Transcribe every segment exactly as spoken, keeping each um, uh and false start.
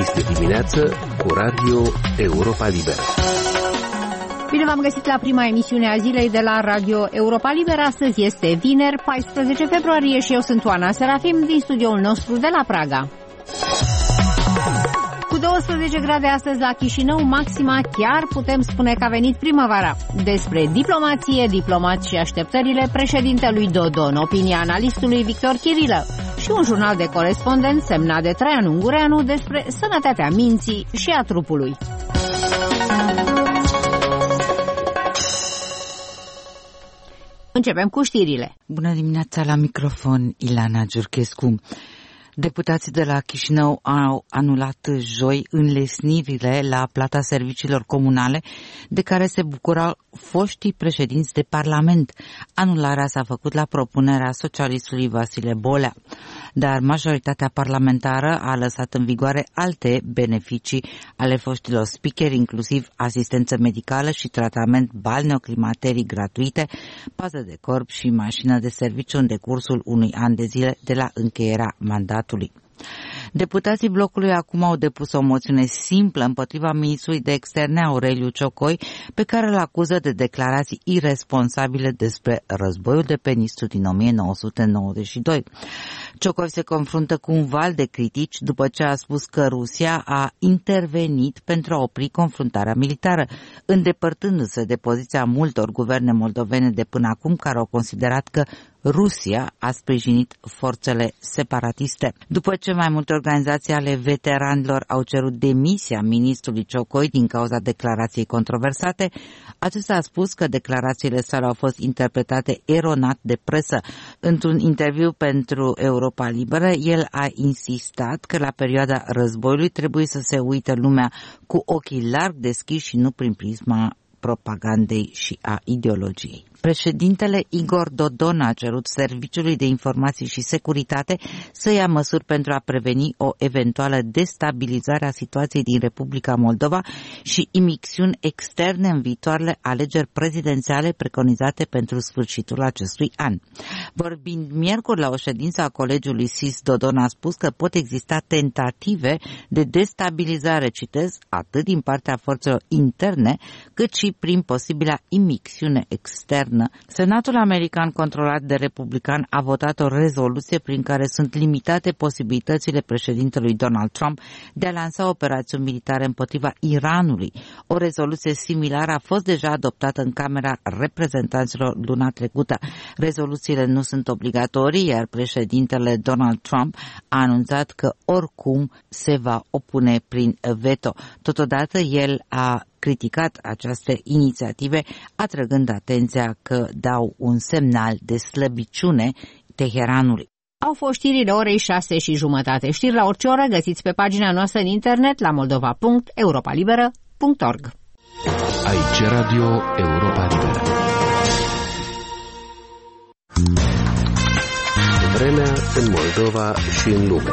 Este dimineață cu Radio Europa Liberă. Bine v-am găsit la prima emisiune a zilei de la Radio Europa Liberă. Astăzi este vineri, paisprezece februarie și eu sunt Oana Serafim din studioul nostru de la Praga. Cu douăsprezece grade astăzi la Chișinău, maxima chiar putem spune că a venit primăvara. Despre diplomație, diplomați și așteptările președintelui Dodon, opinia analistului Victor Chirilă și un jurnal de corespondent semnat de Traian Ungureanu despre sănătatea minții și a trupului. Începem cu știrile. Bună dimineața, la microfon Ilana Giurchescu. Deputații de la Chișinău au anulat joi înlesnirile la plata serviciilor comunale de care se bucurau foștii președinți de Parlament. Anularea s-a făcut la propunerea socialistului Vasile Bolea, dar majoritatea parlamentară a lăsat în vigoare alte beneficii ale foștilor speakeri, inclusiv asistență medicală și tratament balneoclimaterii gratuite, pază de corp și mașină de serviciu în decursul unui an de zile de la încheierea mandatului. Deputații blocului acum au depus o moțiune simplă împotriva ministrului de externe Aureliu Ciocoi, pe care îl acuză de declarații irresponsabile despre războiul de pe Nistru din o mie nouă sute nouăzeci și doi. Ciocoi se confruntă cu un val de critici după ce a spus că Rusia a intervenit pentru a opri confruntarea militară, îndepărtându-se de poziția multor guverne moldovene de până acum, care au considerat că Rusia a sprijinit forțele separatiste. După ce mai multe organizații ale veteranilor au cerut demisia ministrului Ciocoi din cauza declarației controversate, acesta a spus că declarațiile sale au fost interpretate eronat de presă. Într-un interviu pentru Europa Liberă, el a insistat că la perioada războiului trebuie să se uite lumea cu ochii larg deschiși și nu prin prisma propagandei și a ideologiei. Președintele Igor Dodon a cerut Serviciului de Informații și Securitate să ia măsuri pentru a preveni o eventuală destabilizare a situației din Republica Moldova și imixiuni externe în viitoarele alegeri prezidențiale preconizate pentru sfârșitul acestui an. Vorbind miercuri la o ședință a colegiului S I S, Dodon a spus că pot exista tentative de destabilizare, citez, atât din partea forțelor interne, cât și prin posibila imixiune externă. Senatul american controlat de republican a votat o rezoluție prin care sunt limitate posibilitățile președintelui Donald Trump de a lansa operațiuni militare împotriva Iranului. O rezoluție similară a fost deja adoptată în Camera Reprezentanților luna trecută. Rezoluțiile nu sunt obligatorii, iar președintele Donald Trump a anunțat că oricum se va opune prin veto. Totodată el a criticat aceste inițiative, atrăgând atenția că dau un semnal de slăbiciune Teheranului. Au fost știrile orei șase și jumătate. Știri la orice oră găsiți pe pagina noastră în internet la moldova punct europa liberă punct org. Aici Radio Europa Liberă. Vremea în Moldova și în lume.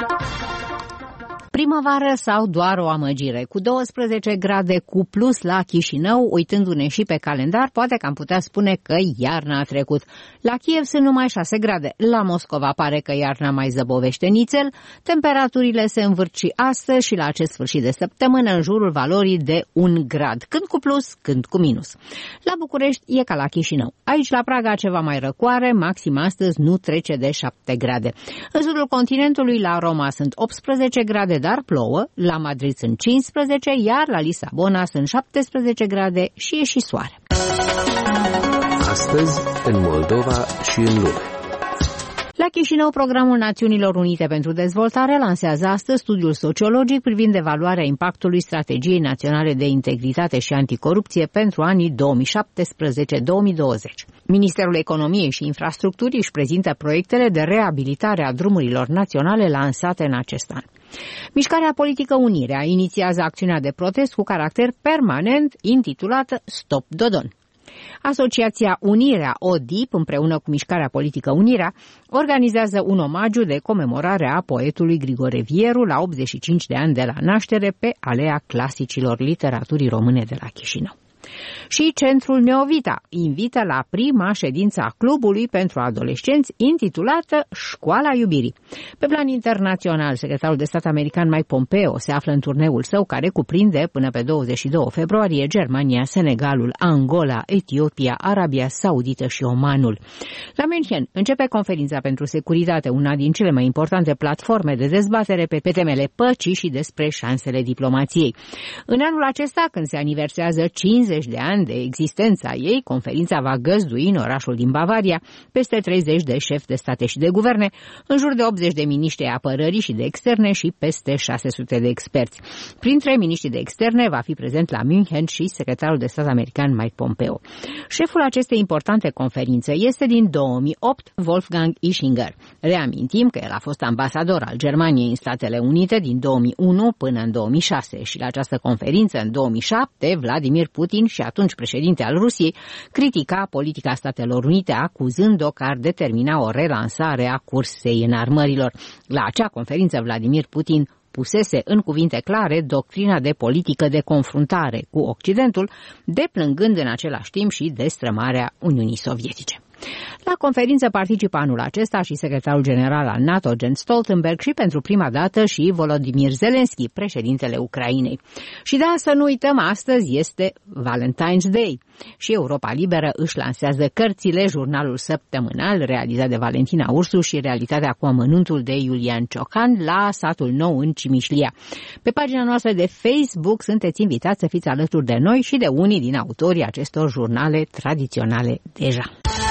Primăvară sau doar o amăgire? Cu douăsprezece grade cu plus la Chișinău, uitându-ne și pe calendar, poate că am putea spune că iarna a trecut. La Kiev sunt numai șase grade, la Moscova pare că iarna mai zăbovește nițel, temperaturile se învârci astăzi și la acest sfârșit de săptămână în jurul valorii de un grad, când cu plus, când cu minus. La București e ca la Chișinău. Aici la Praga ceva mai răcoare, maxima astăzi nu trece de șapte grade. În sudul continentului la Roma sunt optsprezece grade, dar plouă, la Madrid sunt cincisprezece, iar la Lisabona sunt șaptesprezece grade și e și soare. Astăzi, în Moldova și în lume. La Chișinău, Programul Națiunilor Unite pentru Dezvoltare lansează astăzi studiul sociologic privind evaluarea impactului Strategiei Naționale de Integritate și Anticorupție pentru anii două mii șaptesprezece două mii douăzeci. Ministerul Economiei și Infrastructurii își prezintă proiectele de reabilitare a drumurilor naționale lansate în acest an. Mișcarea politică Unirea inițiază acțiunea de protest cu caracter permanent intitulată Stop Dodon. Asociația Unirea O D I P, împreună cu Mișcarea Politică Unirea, organizează un omagiu de comemorare a poetului Grigore Vieru la optzeci și cinci de ani de la naștere pe alea clasicilor literaturii române de la Chișinău. Și Centrul Neovita invită la prima ședință a clubului pentru adolescenți intitulată Școala Iubirii. Pe plan internațional, secretarul de stat american Mike Pompeo se află în turneul său care cuprinde până pe douăzeci și doi februarie Germania, Senegalul, Angola, Etiopia, Arabia Saudită și Omanul. La München începe conferința pentru securitate, una din cele mai importante platforme de dezbatere pe temele păcii și despre șansele diplomației. În anul acesta, când se aniversează cincizeci de ani de existența ei, conferința va găzdui în orașul din Bavaria peste treizeci de șefi de state și de guverne, în jur de optzeci de miniștri ai apărării și de externe și peste șase sute de experți. Printre miniștrii de externe va fi prezent la München și secretarul de stat american Mike Pompeo. Șeful acestei importante conferințe este din două mii opt Wolfgang Ischinger. Reamintim că el a fost ambasador al Germaniei în Statele Unite din două mii unu până în două mii șase și la această conferință în două mii șapte Vladimir Putin, și atunci președinte al Rusiei, critica politica Statelor Unite acuzând-o că ar determina o relansare a cursei înarmărilor. La acea conferință Vladimir Putin pusese în cuvinte clare doctrina de politică de confruntare cu Occidentul, deplângând în același timp și destrămarea Uniunii Sovietice. La conferință participă anul acesta și secretarul general al NATO, Jens Stoltenberg, și pentru prima dată și Volodymyr Zelensky, președintele Ucrainei. Și da, să nu uităm, astăzi este Valentine's Day și Europa Liberă își lansează cărțile, jurnalul săptămânal realizat de Valentina Ursu și Realitatea cu amănuntul de Iulian Ciocan la Satul Nou în Cimișlia. Pe pagina noastră de Facebook sunteți invitați să fiți alături de noi și de unii din autorii acestor jurnale tradiționale deja.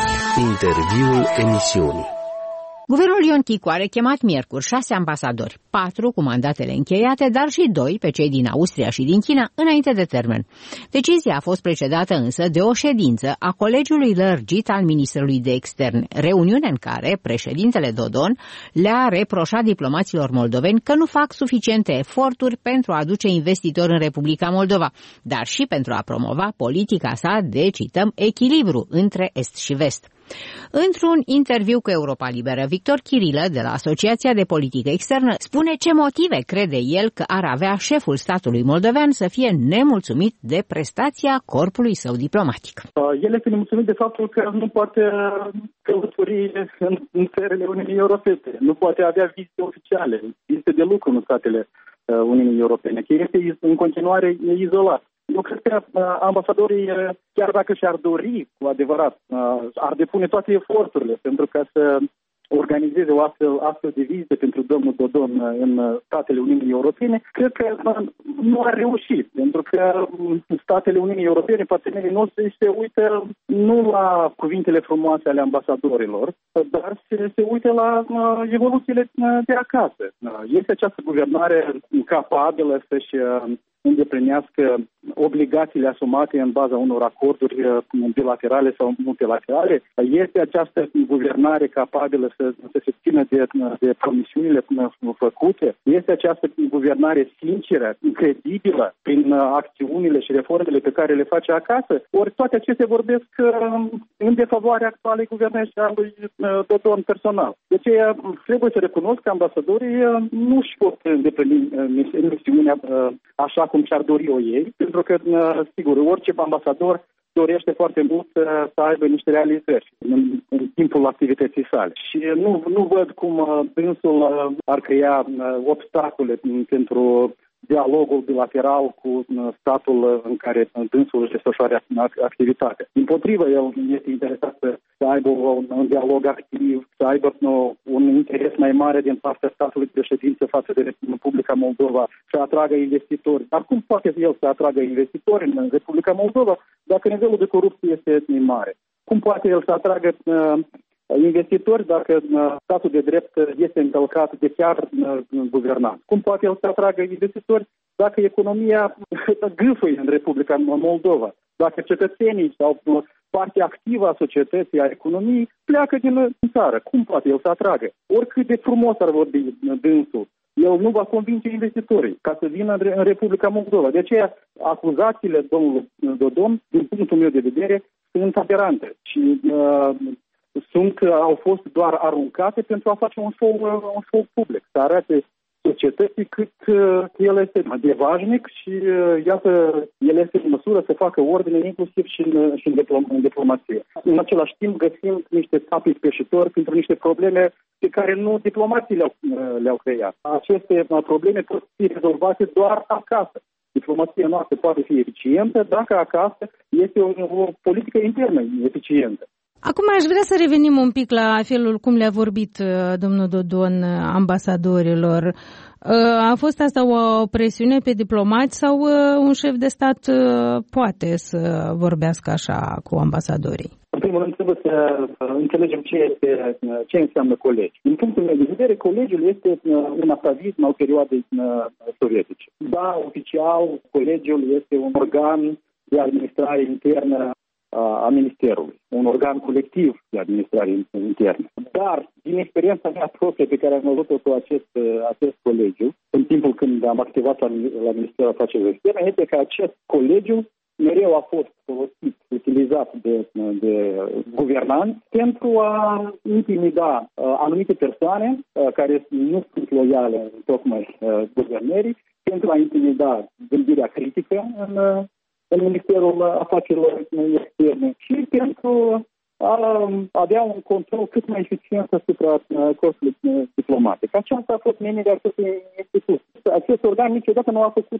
Interviul emisiunii. Guvernul Ion Chicu are chemat miercuri șase ambasadori, patru cu mandatele încheiate, dar și doi pe cei din Austria și din China înainte de termen. Decizia a fost precedată însă de o ședință a Colegiului Lărgit al Ministrului de Externe, reuniune în care președintele Dodon le-a reproșat diplomaților moldoveni că nu fac suficiente eforturi pentru a aduce investitori în Republica Moldova, dar și pentru a promova politica sa de, cităm, echilibru între Est și Vest. Într-un interviu cu Europa Liberă, Victor Chirilă, de la Asociația de Politică Externă, spune ce motive crede el că ar avea șeful statului moldovean să fie nemulțumit de prestația corpului său diplomatic. El este nemulțumit de faptul că nu poate călători în, în țările Uniunii Europene, nu poate avea vizite oficiale, vizite de lucru în statele Uniunii Europene, că este în continuare izolat. Eu cred că ambasadorii, chiar dacă și-ar dori cu adevărat, ar depune toate eforturile pentru ca să organizeze o astfel, astfel de vizite pentru domnul Dodon în statele Uniunii Europene, cred că nu ar reuși, pentru că statele Uniunii Europene, partenerii noștri, se uită nu la cuvintele frumoase ale ambasadorilor, dar se, se uită la evoluțiile de acasă. Este această guvernare capabilă să-și îndeplinească obligațiile asumate în baza unor acorduri bilaterale sau multilaterale? Este această guvernare capabilă să, să se țină de, de promisiunile făcute? Este această guvernare sinceră, credibilă prin acțiunile și reformele pe care le face acasă? Ori toate acestea vorbesc în defavoarea actualei guvernări și a lui Dodon personal. De aceea trebuie să recunosc că ambasadorii nu își pot îndeplini misiunea așa cum și-ar dori-o ei, pentru că, sigur, orice ambasador dorește foarte mult să aibă niște realizări în, în timpul activității sale. Și nu, nu văd cum dânsul ar crea obstacole pentru dialogul bilateral cu statul în care dânsul își desfășoară activitatea. Dimpotrivă, el este interesat să, să aibă un, un dialog activ, să aibă no, un interes mai mare din partea statului președinte față de Republica Moldova, să atragă investitori. Dar cum poate el să atragă investitori în Republica Moldova dacă nivelul de corupție este mare? Cum poate el să atragă uh, investitori dacă statul de drept este încălcat de chiar guvernant? Cum poate el să atragă investitori dacă economia gâfâie în Republica Moldova? Dacă cetățenii sau partea activă a societății, a economiei, pleacă din țară? Cum poate el să atragă? Oricât de frumos ar vorbi dânsul, el nu va convinge investitorii ca să vină în Republica Moldova. De aceea, acuzațiile domnului Dodon, din punctul meu de vedere, sunt aberante și uh, sunt, au fost doar aruncate pentru a face un show, un show public, să arate societății cât el este de vașnic și iată, el este în măsură să facă ordine inclusiv și în, și în, diplom- în diplomație. În același timp găsim niște țapi spășitori pentru niște probleme pe care nu diplomații le-au, le-au creat. Aceste probleme pot fi rezolvate doar acasă. Diplomația noastră poate fi eficientă dacă acasă este o, o politică internă eficientă. Acum aș vrea să revenim un pic la felul cum le-a vorbit domnul Dodon ambasadorilor. A fost asta o presiune pe diplomați sau un șef de stat poate să vorbească așa cu ambasadorii? În primul rând trebuie să înțelegem ce, este, ce înseamnă colegi. Din punctul meu de vedere, colegiul este un atavism al perioadei sovietice. Da, oficial, colegiul este un organ de administrare internă a Ministerului, un organ colectiv de administrare internă. Dar, din experiența mea proprie pe care am văzut-o cu acest, acest colegiu, în timpul când am activat la, la Ministerul Afacerilor Externe, este că acest colegiu mereu a fost folosit, utilizat de, de guvernanți pentru a intimida uh, anumite persoane uh, care nu sunt loiale tocmai uh, guvernării, pentru a intimida gândirea critică în uh, în Ministerul Afacerilor Externe și pentru a avea un control cât mai eficient asupra corpului diplomatic. Aceasta a fost menirea acestui institut. Acest organ niciodată nu a făcut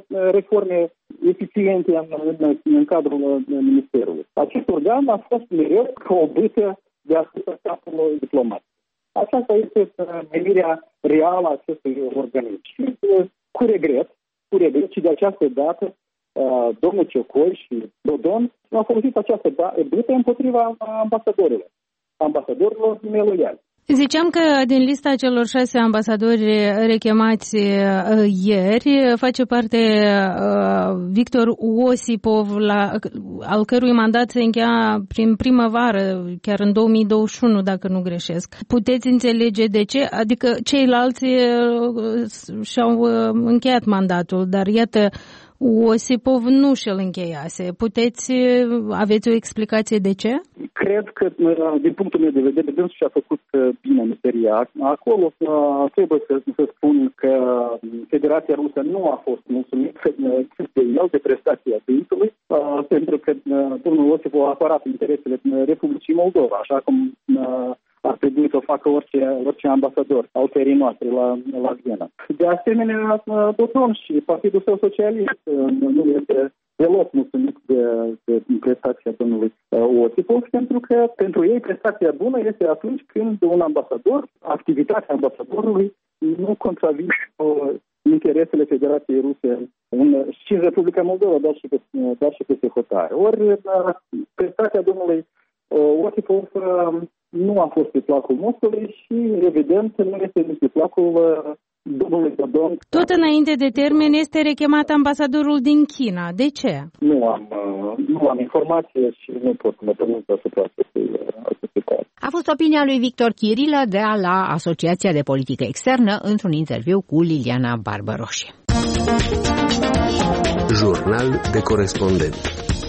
reforme eficiente în, în, în cadrul Ministerului. Acest organ a fost mereu ca o bâtă de asupra statului diplomatic. Aceasta este menirea reală a acestui organism. Și cu regret, cu regret și de această dată, domnul Ciocoi și Dodon au folosit această bâtă împotriva ambasadorilor, ambasadorilor neloiali. Ziceam că din lista celor șase ambasadori rechemați ieri face parte Victor Osipov, la, al cărui mandat se încheia prin primăvară, chiar în două mii douăzeci și unu, dacă nu greșesc. Puteți înțelege de ce? Adică ceilalți și-au încheiat mandatul, dar iată, Osipov nu și-l încheiase. Puteți, aveți o explicație de ce? Cred că, din punctul meu de vedere, dânsul și-a făcut bine meseria. Acolo trebuie să, să spun că Federația Rusă nu a fost mulțumită de el, de prestația dânsului, pentru că domnul Osipov a apărat interesele Republicii Moldova, așa cum ar trebui să o facă orice, orice ambasador al țării noastre la, la Viena. De asemenea, Dodon și Partidul Său Socialist nu este deloc mulțumit de, de prestația domnului Osipov, pentru că pentru ei prestația bună este atunci când un ambasador, activitatea ambasadorului nu contravine interesele Federației Ruse în, și în Republica Moldova, dar și pe, dar și peste hotare. Ori prestația domnului Osipov nu a fost pe placul Moscovei și, evident, nu este nici pe placul domnului Dodon. Tot înainte de termen este rechemat ambasadorul din China. De ce? Nu am, nu am informație și nu pot să mă pronunț asupra acestui caz. A fost opinia lui Victor Chirilă de la Asociația de Politică Externă într-un interviu cu Liliana Barbaroșie. Jurnal de corespondent.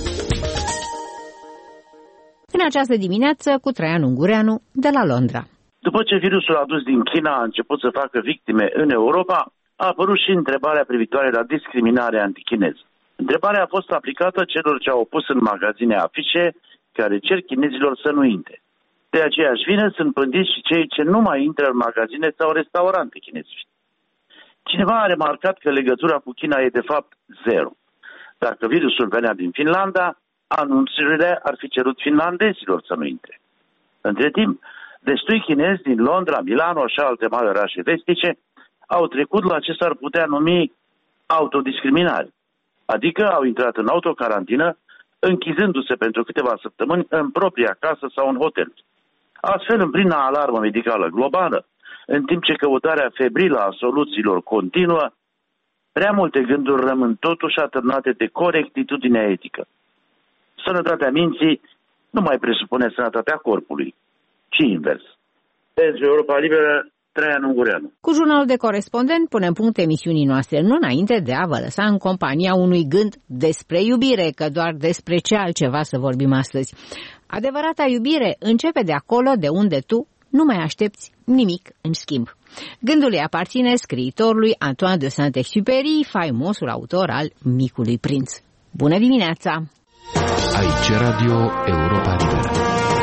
În această dimineață cu Traian Ungureanu de la Londra. După ce virusul adus din China a început să facă victime în Europa, a apărut și întrebarea privitoare la discriminarea antichineză. Întrebarea a fost aplicată celor ce au pus în magazine afișe care cer chinezilor să nu intre. De aceeași vină sunt pândiți și cei ce nu mai intră în magazine sau restaurante chinezești. Cineva a remarcat că legătura cu China e de fapt zero. Dacă virusul venea din Finlanda, anunțurile ar fi cerut finlandezilor să nu intre. Între timp, destui chinezi din Londra, Milano și alte mari orașe vestice au trecut la ce s-ar putea numi autodiscriminare, adică au intrat în autocarantină, închizându-se pentru câteva săptămâni în propria casă sau în hotel. Astfel, în plină alarmă medicală globală, în timp ce căutarea febrilă a soluțiilor continuă, prea multe gânduri rămân totuși atârnate de corectitudinea etică. Sănătatea minții nu mai presupune sănătatea corpului, ci invers. Pentru Europa Liberă, Traian Ungureanu. Cu jurnalul de corespondent punem punct emisiunii noastre, nu înainte de a vă lăsa în compania unui gând despre iubire, că doar despre ce altceva să vorbim astăzi. Adevărata iubire începe de acolo de unde tu nu mai aștepți nimic în schimb. Gândul îi aparține scriitorului Antoine de Saint-Exupéry, faimosul autor al Micului Prinț. Bună dimineața! Aici Radio Europa Liberă.